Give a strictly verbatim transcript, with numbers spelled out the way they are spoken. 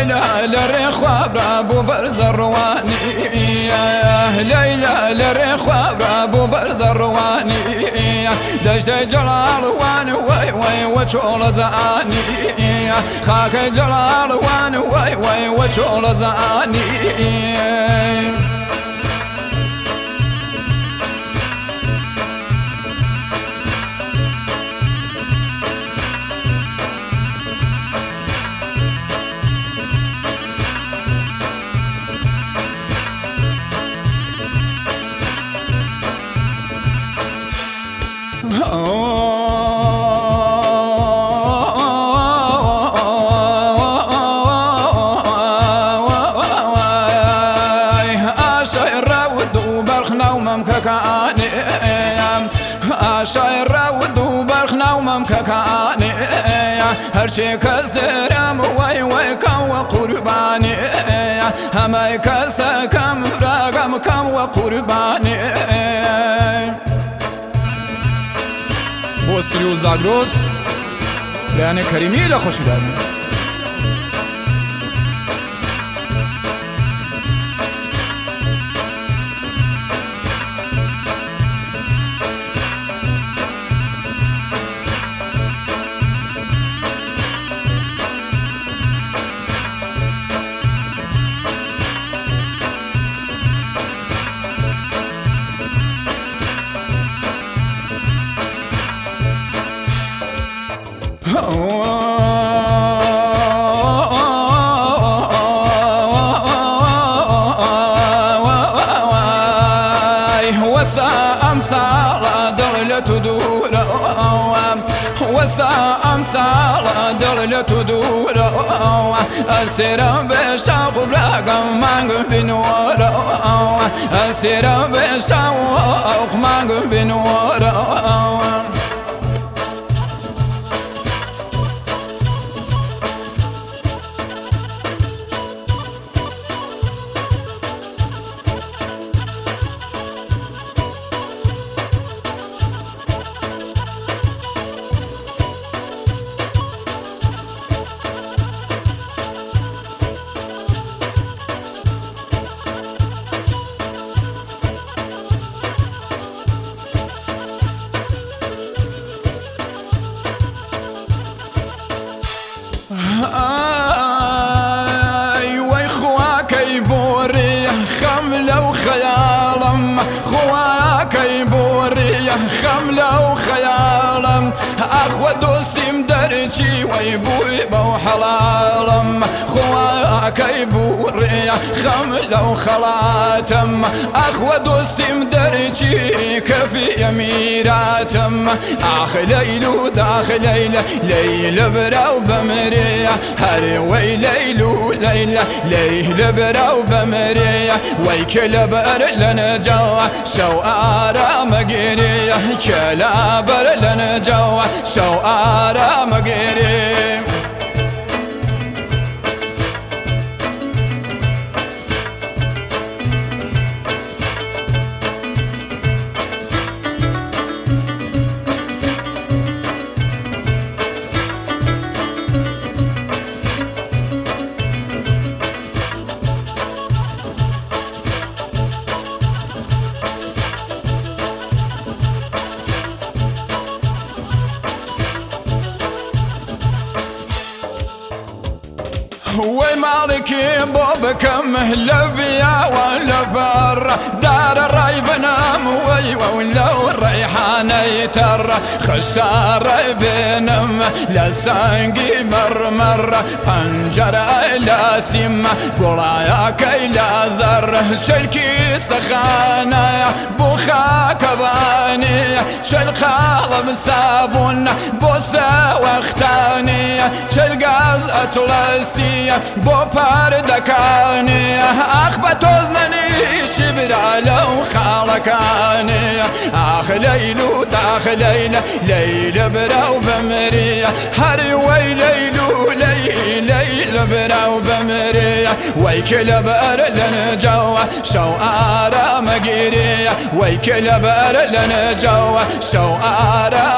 ليلى للريخ وابرابو برز الرواني ليلى للريخ وابرابو برز الرواني دشت جلال وان وي وي وشول زاني خاك جلال وان وي وي وشول زاني شاير ودو برخنا وممككاني هرشي كزدرم وي وي كم وقرباني هماي كسكم راقم كم وقرباني بوستريو زاغروس لأني كريمي لخوش داري وسا أمثال دولة دور وسا أمثال دولة دور أسير بشاق براقم مانق بنور أسير بشاق مانق بنور آي وي خواكي بوري خملة وخيالم خواكي بوري خملة وخيالم أخوة دوستي مدرجي وي بوي بوحلالم خواكي بوري خملة وخلاتم أخوة دوستي مدرجي كفي يميراتم آخ ليلو داخ ليلة ليلة براو بمرية هري وي ليلو ليلة ليلة براو بمرية وي كلا بر لنا جوا شو آرا مقيرية كلا بر لنا جوا شو آرا مقيرية وي مالكي بوبكم لبيا ولا بر دار الراي بنام وي ولو الريحانة يتر خشتار بنم لسانقي مرمر بنجر لا سيم قرايا كيلا زر شلكي سخانة بوخاك باني شل خالب صابون بوسا واختاني شل قاز اتلسي بو پردكاني اخ بتوزنني شبر لو خالكاني اخ ليلو داخ ليلة ليلة براو بمرية هري وي ليلو ليل ليل براو بمرية وي كلا بار لنا جوا شو آرا مقيرية وي كلا بار لنا جوا شو آرا